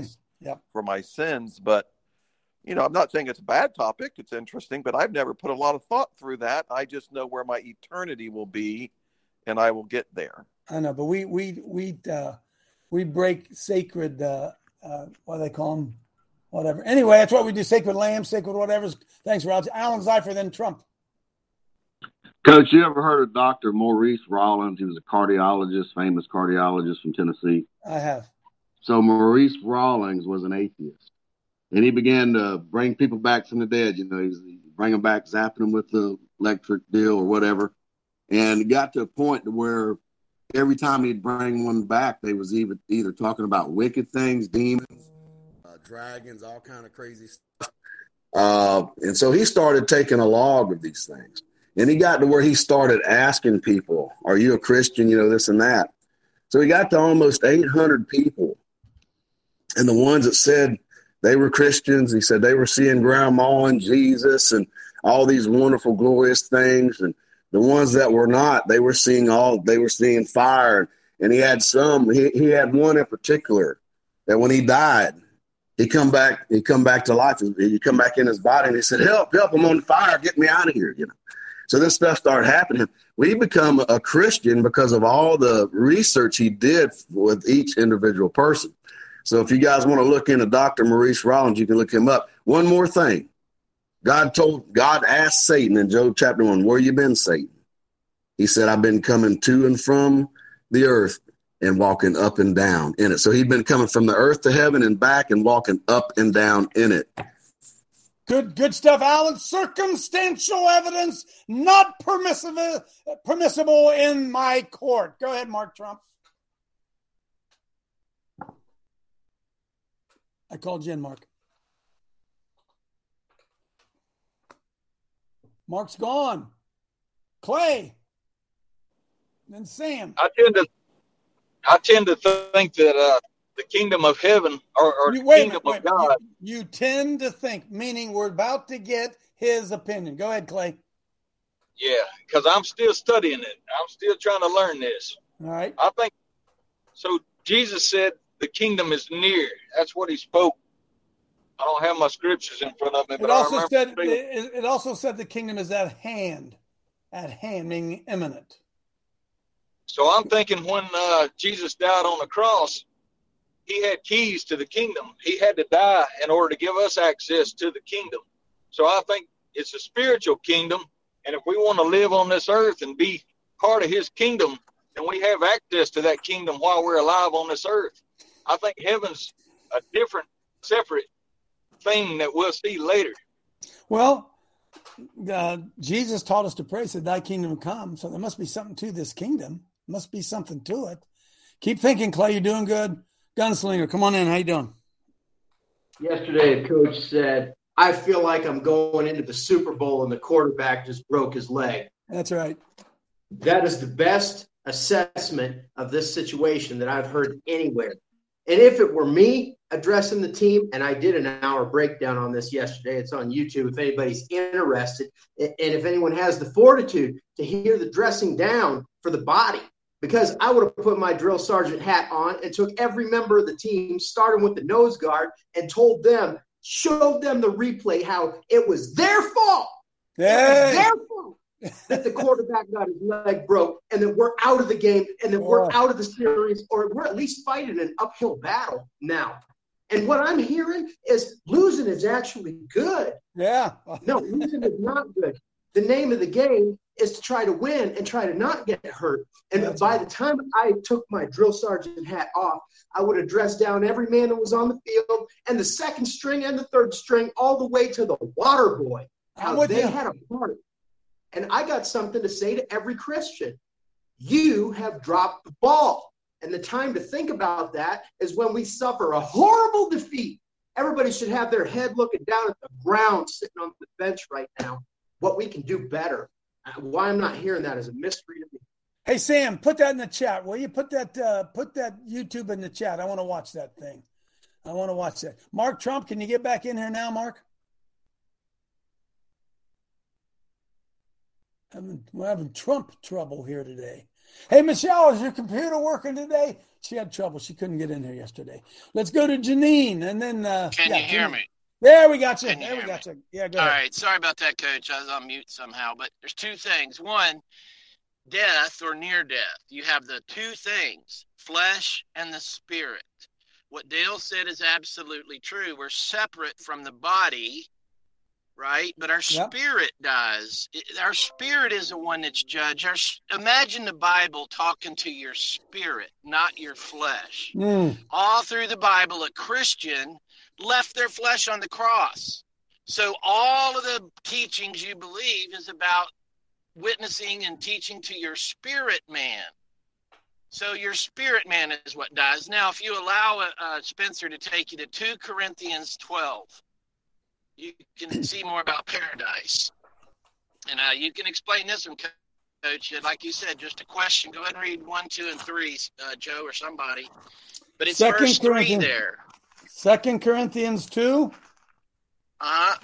yep. for my sins. But, you know, I'm not saying it's a bad topic. It's interesting, but I've never put a lot of thought through that. I just know where my eternity will be, and I will get there. I know, but we we we uh, we break sacred, uh, uh, what do they call them? Whatever. Anyway, that's what we do, sacred lambs, sacred whatever. Thanks, Rod. Alan Zeifer, then Trump. Coach, you ever heard of Doctor Maurice Rawlins? He was a cardiologist, famous cardiologist from Tennessee. I have. So Maurice Rawlins was an atheist. And he began to bring people back from the dead. You know, he was bring them back, zapping them with the electric deal or whatever. And it got to a point to where every time he'd bring one back, they was either, either talking about wicked things, demons, uh, dragons, all kind of crazy stuff. Uh, and so he started taking a log of these things. And he got to where he started asking people, are you a Christian? You know, this and that. So he got to almost eight hundred people. And the ones that said they were Christians, he said they were seeing grandma and Jesus and all these wonderful, glorious things. And the ones that were not, they were seeing all, they were seeing fire. And he had some, he, he had one in particular that when he died, he come back, he come back to life. He come back in his body and he said, help, help, I'm on fire. Get me out of here. You know? So this stuff started happening. We become a Christian because of all the research he did with each individual person. So if you guys want to look into Doctor Maurice Rawlins, you can look him up. One more thing. God told, God asked Satan in Job chapter one, where you been, Satan? He said, I've been coming to and from the earth and walking up and down in it. So he'd been coming from the earth to heaven and back and walking up and down in it. Good, good stuff, Alan. Circumstantial evidence not permissible, permissible in my court. Go ahead, Mark Trump. I called Jen, Mark. Mark's gone. Clay. Then Sam. I tend to, I tend to think that uh, the kingdom of heaven or, or You- the wait a kingdom minute, wait of a minute. God. You, you tend to think, meaning we're about to get his opinion. Go ahead, Clay. Yeah, because I'm still studying it. I'm still trying to learn this. All right. I think so. Jesus said the kingdom is near. That's what he spoke. I don't have my scriptures in front of me, but It also I said remember reading- it, it also said the kingdom is at hand, at hand, meaning imminent. So I'm thinking when uh, Jesus died on the cross, he had keys to the kingdom. He had to die in order to give us access to the kingdom. So I think it's a spiritual kingdom. And if we want to live on this earth and be part of his kingdom, then we have access to that kingdom while we're alive on this earth. I think heaven's a different, separate thing that we'll see later. Well, uh, Jesus taught us to pray, said, thy kingdom come. So there must be something to this kingdom. Must be something to it. Keep thinking, Clay. You're doing good. Gunslinger, come on in. How you doing? Yesterday, a coach said, I feel like I'm going into the Super Bowl and the quarterback just broke his leg. That's right. That is the best assessment of this situation that I've heard anywhere. And if it were me addressing the team, and I did an hour breakdown on this yesterday, it's on YouTube if anybody's interested, and if anyone has the fortitude to hear the dressing down for the body, because I would have put my drill sergeant hat on and took every member of the team, starting with the nose guard, and told them, showed them the replay, how it was their fault. It was their fault that the quarterback got his leg broke, and that we're out of the game, and that we're out of the series, or we're at least fighting an uphill battle now. And what I'm hearing is losing is actually good. Yeah. No, losing is not good. The name of the game is to try to win and try to not get hurt. And That's by right. the time I took my drill sergeant hat off, I would have dressed down every man that was on the field, and the second string and the third string, all the way to the water boy. How they you. had a part. And I got something to say to every Christian. You have dropped the ball. And the time to think about that is when we suffer a horrible defeat. Everybody should have their head looking down at the ground, sitting on the bench right now. What we can do better. Why I'm not hearing that is a mystery to me. Hey, Sam, put that in the chat. Will you put that uh, put that YouTube in the chat? I want to watch that thing. I want to watch that. Mark Trump, can you get back in here now, Mark? Having, we're having Trump trouble here today. Hey, Michelle, is your computer working today? she had trouble. She couldn't get in here yesterday. Let's go to Janine, and then uh, Can yeah, you hear Janine. me? There we got you. Can you there we hear got me? you. Yeah, go All ahead. right. Sorry about that, Coach. I was on mute somehow. But there's two things. One, death or near death. You have the two things, flesh and the spirit. What Dale said is absolutely true. We're separate from the body, right? But our Yep. spirit does. It- Our spirit is the one that's judged. Our, s- imagine the Bible talking to your spirit, not your flesh. Mm. All through the Bible, a Christian left their flesh on the cross. So all of the teachings you believe is about witnessing and teaching to your spirit man. So your spirit man is what does. Now, if you allow uh, uh, Spencer to take you to two Corinthians twelve, you can see more about paradise. And uh, you can explain this one, Coach. Like you said, just a question. Go ahead and read one, two, and three, uh, Joe or somebody. But it's Second verse three Corinthians, there. Second Corinthians two. Uh,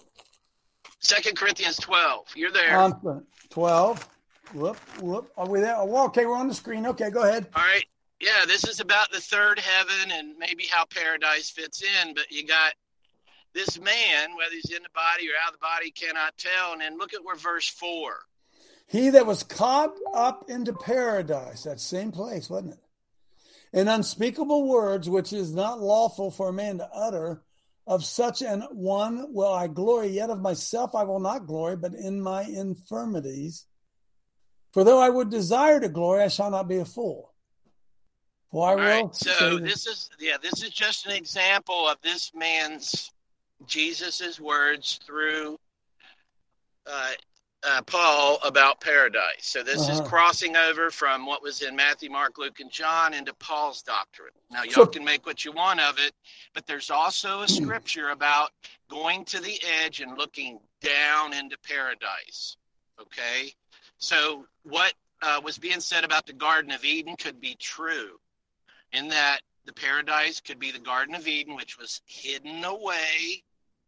Second Corinthians twelve. You're there. Um, twelve. Whoop, whoop. Are we there? Oh, okay, we're on the screen. Okay, go ahead. All right. Yeah, this is about the third heaven and maybe how paradise fits in. But you got this man, whether he's in the body or out of the body, cannot tell. And then look at where verse four. He that was caught up into paradise, that same place, wasn't it? In unspeakable words, which is not lawful for a man to utter, of such an one will I glory, yet of myself I will not glory, but in my infirmities. For though I would desire to glory, I shall not be a fool. For I All will right. So say this is, yeah, this is just an example of this man's, Jesus's words through uh, uh, Paul about paradise. So this Uh-huh. is crossing over from what was in Matthew, Mark, Luke, and John into Paul's doctrine. Now, y'all So- can make what you want of it, but there's also a scripture about going to the edge and looking down into paradise. Okay? So what uh, was being said about the Garden of Eden could be true, in that the paradise could be the Garden of Eden, which was hidden away.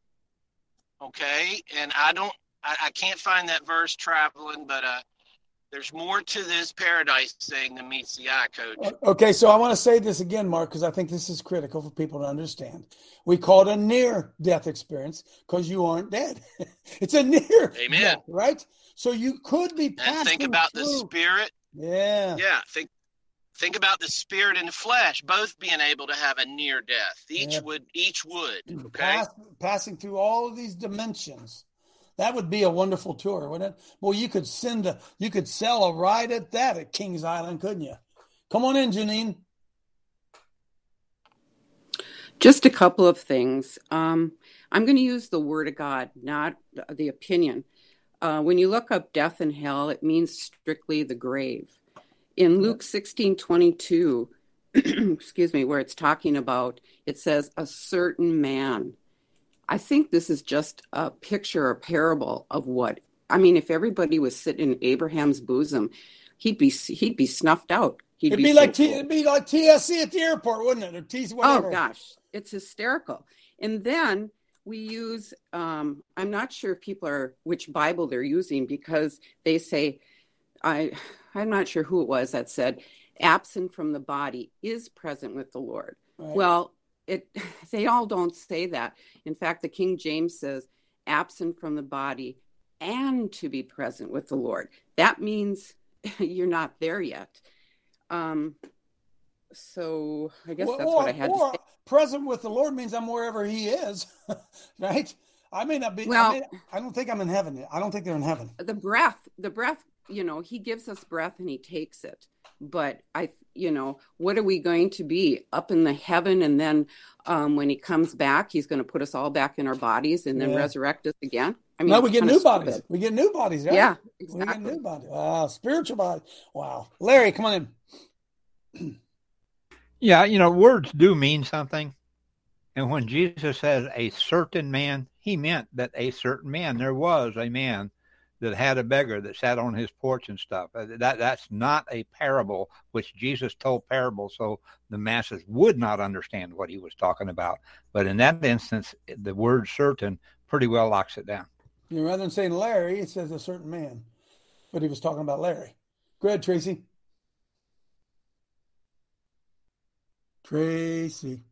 Okay? And I don't, I, I can't find that verse traveling, but uh, there's more to this paradise thing than meets the eye, Coach. Okay, so I want to say this again, Mark, because I think this is critical for people to understand. We call it a near-death experience because you aren't dead. It's a near Amen. death, right? So you could be passing And think about through. the spirit. Yeah. Yeah. Think think about the spirit and the flesh both being able to have a near death. Each Yeah. would each would. Okay. Pass, passing through all of these dimensions. That would be a wonderful tour, wouldn't it? Well, you could send a, you could sell a ride at that at Kings Island, couldn't you? Come on in, Janine. Just a couple of things. Um, I'm going to use the word of God, not the opinion. Uh, when you look up death and hell, it means strictly the grave. In Luke sixteen twenty-two, excuse me, where it's talking about, it says a certain man. I think this is just a picture or parable of what, I mean, if everybody was sitting in Abraham's bosom, he'd be he'd be snuffed out. He'd It'd be, so like T, full. it'd be like T S C at the airport, wouldn't it? Or T whatever. Oh gosh, it's hysterical. And then we use, um, I'm not sure if people are, which Bible they're using, because they say, I, I'm not sure who it was that said, absent from the body is present with the Lord. Right. Well, it, they all don't say that. In fact, the King James says, absent from the body and to be present with the Lord. That means you're not there yet. Um, so I guess Or- that's what I had or to say. present with the Lord means I'm wherever He is, right? I may not be. Well- I, may, I don't think I'm in heaven yet. I don't think they're in heaven. The breath, the breath, you know, He gives us breath and He takes it. But I, you know, what are we going to be up in the heaven? And then um, when He comes back, He's going to put us all back in our bodies and then Yeah. resurrect us again. I mean, no, we it's get kinda new bodies. stupid. We get new bodies, right? Yeah, We get exactly. new bodies. Wow, spiritual body. Wow, Larry, come on in. Yeah, you know, words do mean something. And when Jesus said a certain man, he meant that a certain man, there was a man that had a beggar that sat on his porch and stuff. Uh, That That's not a parable, which Jesus told parables so the masses would not understand what he was talking about. But in that instance, the word certain pretty well locks it down. You know, rather than saying Larry, it says a certain man, but he was talking about Larry. Go ahead, Tracy. Tracy.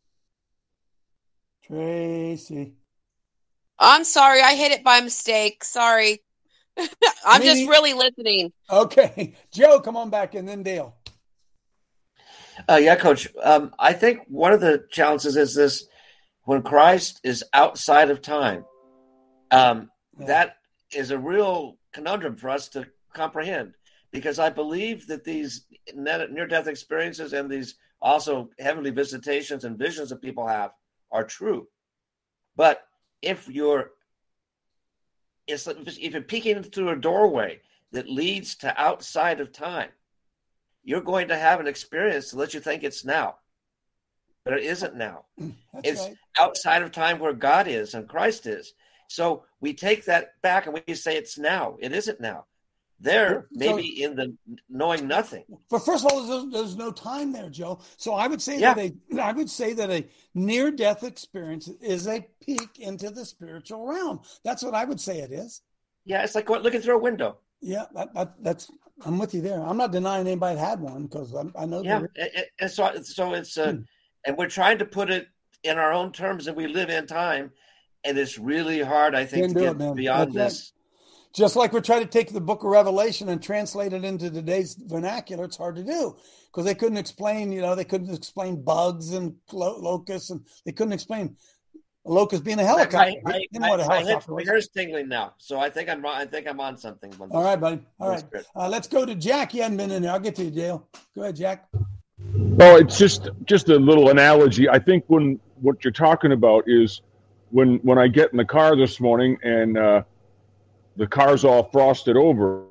Tracy. I'm sorry, I hit it by mistake. Sorry. I'm Me- just really listening. Okay. Joe, come on back, and then Dale. Uh, yeah, Coach. Um, I think one of the challenges is this: when Christ is outside of time, um, Yeah. that is a real conundrum for us to comprehend. Because I believe that these near-death experiences and these also heavenly visitations and visions that people have are true. But if you're it's like if you're peeking through a doorway that leads to outside of time, you're going to have an experience that lets you think it's now. But it isn't now. That's It's right. outside of time where God is and Christ is. So we take that back and we say it's now. It isn't now. There, So- maybe in the knowing nothing. But first of all, there's, there's no time there, Joe. So I would say Yeah. that a I would say that a near-death experience is a peek into the spiritual realm. That's what I would say it is. Yeah, it's like going- looking through a window. Yeah, that, that, that's I'm with you there. I'm not denying anybody had one because I know. Yeah, there- and, and so so it's uh, and we're trying to put it in our own terms, and we live in time, and it's really hard, I think, Can't to do get it, man. beyond That's right. this. Just like we're trying to take the book of Revelation and translate it into today's vernacular, it's hard to do because they couldn't explain, you know, they couldn't explain bugs and lo- locusts, and they couldn't explain a locust being a helicopter. I, I, They didn't know what a I, I hit, helicopter my was. hair's tingling now, so I think I'm I think I'm on something. All right, buddy. All Holy right. Spirit. Uh, let's go to Jack. He hadn't been in there. I'll get to you, Dale. Go ahead, Jack. Well, it's just just a little analogy. I think when what you're talking about is when when I get in the car this morning and uh, the car's all frosted over,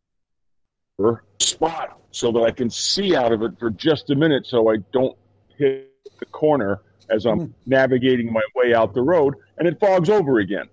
spot so that I can see out of it for just a minute, so I don't hit the corner as I'm navigating my way out the road, and it fogs over again.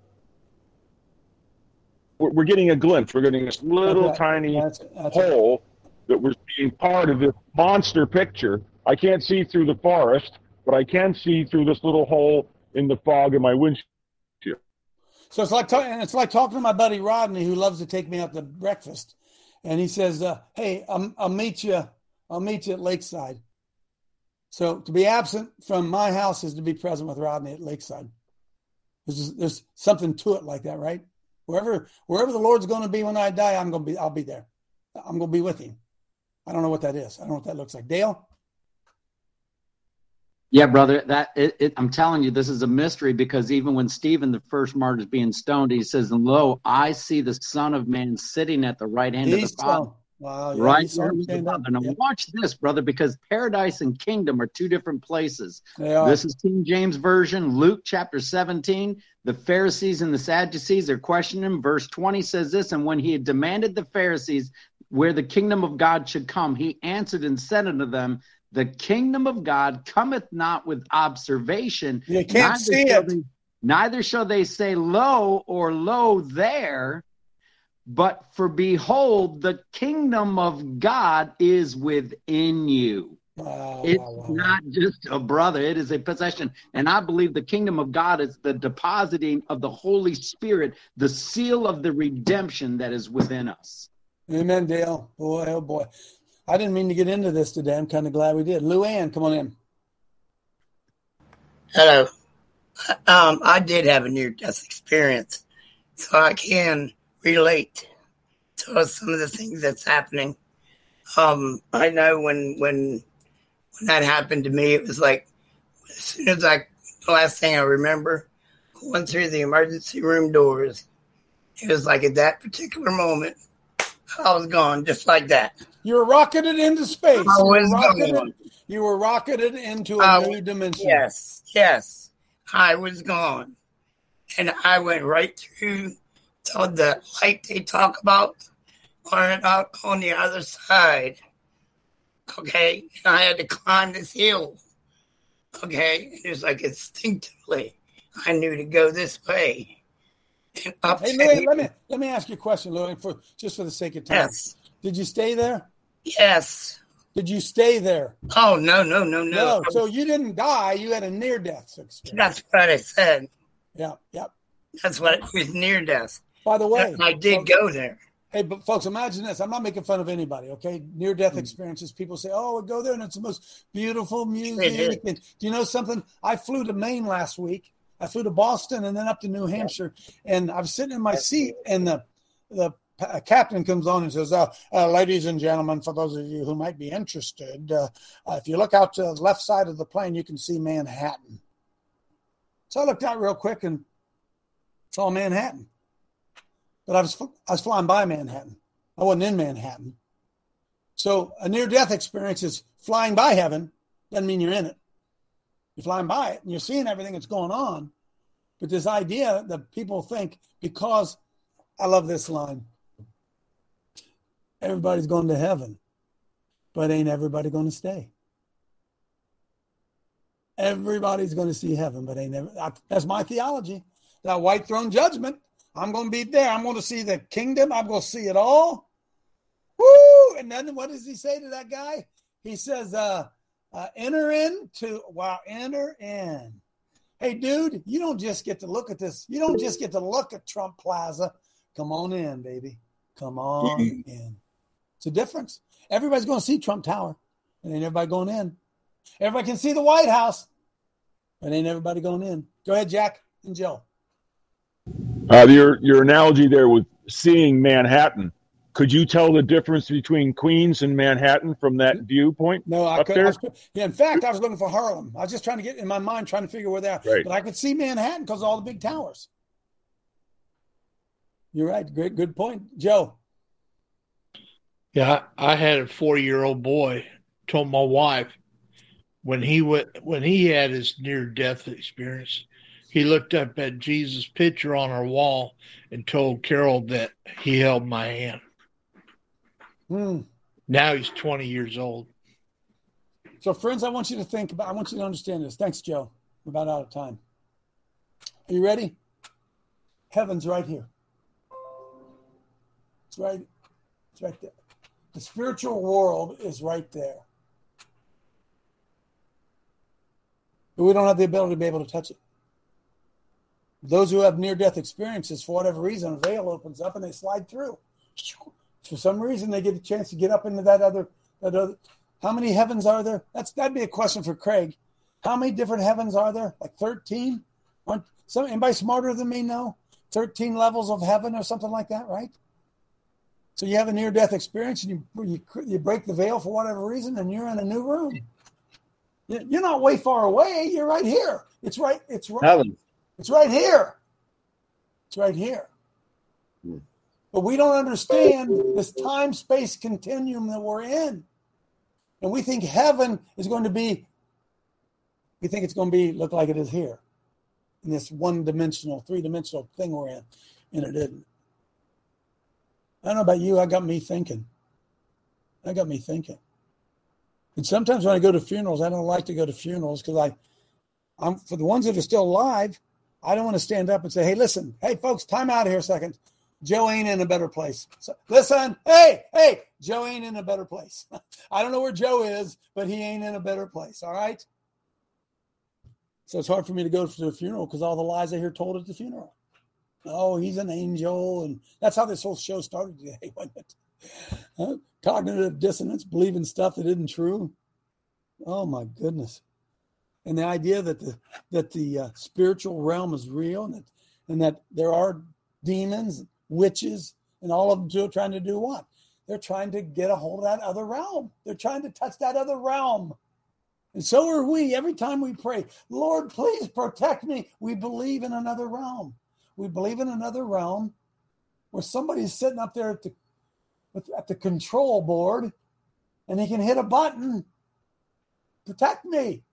We're, we're getting a glimpse. We're getting this little Okay. tiny That's- that's hole that was being part of this monster picture. I can't see through the forest, but I can see through this little hole in the fog in my windshield. So it's like talking. It's like talking to my buddy Rodney, who loves to take me out to breakfast, and he says, uh, "Hey, I'll, I'll meet you. I'll meet you at Lakeside." So to be absent from my house is to be present with Rodney at Lakeside. There's there's something to it like that, right? Wherever wherever the Lord's going to be when I die, I'm going to be. I'll be there. I'm going to be with Him. I don't know what that is. I don't know what that looks like. Dale. Yeah, brother, that it, it, I'm telling you, this is a mystery because even when Stephen, the first martyr, is being stoned, he says, "And lo, I see the Son of Man sitting at the right hand He's of the Father." so- Wow. Yeah, Right he's there so with the stand up. Father. Now Yeah. watch this, brother, because paradise and kingdom are two different places. They are. This is King James Version, Luke chapter seventeen. The Pharisees and the Sadducees are questioning him. Verse twenty says this, "And when he had demanded the Pharisees where the kingdom of God should come, he answered and said unto them, The kingdom of God cometh not with observation. You can't neither see shall it. they- neither shall they say, Lo, or Lo there. But for behold, the kingdom of God is within you." Wow, It's wow, wow, wow. not just a brother, it is a possession. And I believe the kingdom of God is the depositing of the Holy Spirit, the seal of the redemption that is within us. Amen, Dale. Boy, oh boy. I didn't mean to get into this today. I'm kind of glad we did. Luann, come on in. Hello. Um, I did have a near-death experience, so I can relate to some of the things that's happening. Um, I know when when when that happened to me, it was like as soon as I, the last thing I remember, going through the emergency room doors, it was like at that particular moment, I was gone just like that. You were rocketed into space. I You were was rocketed, gone. you were rocketed into a I new was- dimension. Yes, yes. I was gone. And I went right through to the light they talk about, going out on the other side. Okay? And I had to climb this hill. Okay? And it was like instinctively, I knew to go this way. And up Hey, to- Louis, let me let me ask you a question, Louis, for just for the sake of time. Yes. Did you stay there? Yes. Did you stay there? Oh, no, no, no, no. No. So you didn't die. You had a near death experience. That's what I said. Yeah, yeah. That's what it was, near death. By the way, I did go there. Hey, but folks, imagine this. I'm not making fun of anybody, okay? Near-death experiences. People say, oh, we go there and it's the most beautiful music. And do you know something? I flew to Maine last week. I flew to Boston and then up to New Hampshire. And I was sitting in my seat, and the the captain comes on and says, uh, uh, ladies and gentlemen, for those of you who might be interested, uh, uh, if you look out to the left side of the plane, you can see Manhattan. So I looked out real quick and saw Manhattan. But I was I was flying by Manhattan. I wasn't in Manhattan. So a near-death experience is flying by heaven. Doesn't mean you're in it. You're flying by it, and you're seeing everything that's going on. But this idea that people think, because, I love this line, everybody's going to heaven, but ain't everybody going to stay? Everybody's going to see heaven, but ain't ever. That's my theology. That white throne judgment. I'm going to be there. I'm going to see the kingdom. I'm going to see it all. Woo! And then what does he say to that guy? He says, uh, uh, enter into, wow, enter in. Hey, dude, you don't just get to look at this. You don't just get to look at Trump Plaza. Come on in, baby. Come on in. It's a difference. Everybody's going to see Trump Tower, and ain't everybody going in. Everybody can see the White House, but ain't everybody going in. Go ahead, Jack and Jill. Uh, your your analogy there with seeing Manhattan, could you tell the difference between Queens and Manhattan from that viewpoint? No, I up could. there? I was, yeah, in fact, I was looking for Harlem. I was just trying to get in my mind, trying to figure where they are. Right. But I could see Manhattan because of all the big towers. You're right. Great, good point, Joe. Yeah, I had a four-year-old boy told my wife when he went when he had his near-death experience, he looked up at Jesus' picture on our wall and told Carol that he held my hand. Hmm. Now he's twenty years old. So, friends, I want you to think about. I want you to understand this. Thanks, Joe. We're about out of time. Are you ready? Heaven's right here. It's right. It's right there. The spiritual world is right there. But we don't have the ability to be able to touch it. Those who have near-death experiences, for whatever reason, a veil opens up and they slide through. For some reason, they get a chance to get up into that other, that other. How many heavens are there? That's that'd be a question for Craig. How many different heavens are there? Like thirteen? Aren't some anybody smarter than me know? thirteen levels of heaven or something like that, right? So you have a near-death experience, and you, you you break the veil for whatever reason, and you're in a new room. You're not way far away. You're right here. It's right. It's right. Heaven. It's right here. It's right here. Hmm. But we don't understand this time-space continuum that we're in, and we think heaven is going to be. We think it's going to be look like it is here, in this one-dimensional, three-dimensional thing we're in, and it isn't. I don't know about you. I got me thinking. I got me thinking. And sometimes when I go to funerals, I don't like to go to funerals because I, I'm for the ones that are still alive, I don't want to stand up and say, hey, listen, hey, folks, time out here a second. Joe ain't in a better place. So, listen, hey, hey, Joe ain't in a better place. I don't know where Joe is, but he ain't in a better place, all right? So it's hard for me to go to a funeral because all the lies I hear told at the funeral. Oh, he's an angel. And that's how this whole show started today, wasn't it? Huh? Cognitive dissonance, believing stuff that isn't true. Oh, my goodness. And the idea that the that the uh, spiritual realm is real and that, and that there are demons, witches, and all of them do, trying to do what? They're trying to get a hold of that other realm. They're trying to touch that other realm. And so are we. Every time we pray, Lord, please protect me. We believe in another realm. We believe in another realm where somebody's sitting up there at the at the control board and he can hit a button. Protect me.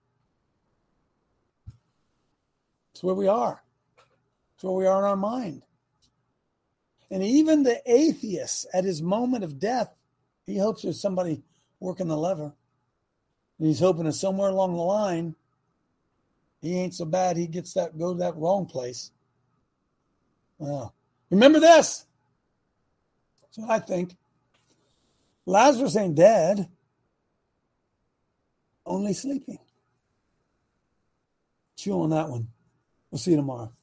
It's where we are. It's where we are in our mind. And even the atheist at his moment of death, he hopes there's somebody working the lever. And he's hoping that somewhere along the line, he ain't so bad he gets that go to that wrong place. Well, remember this. That's what I think. Lazarus ain't dead, only sleeping. Chew on that one. We'll see you tomorrow.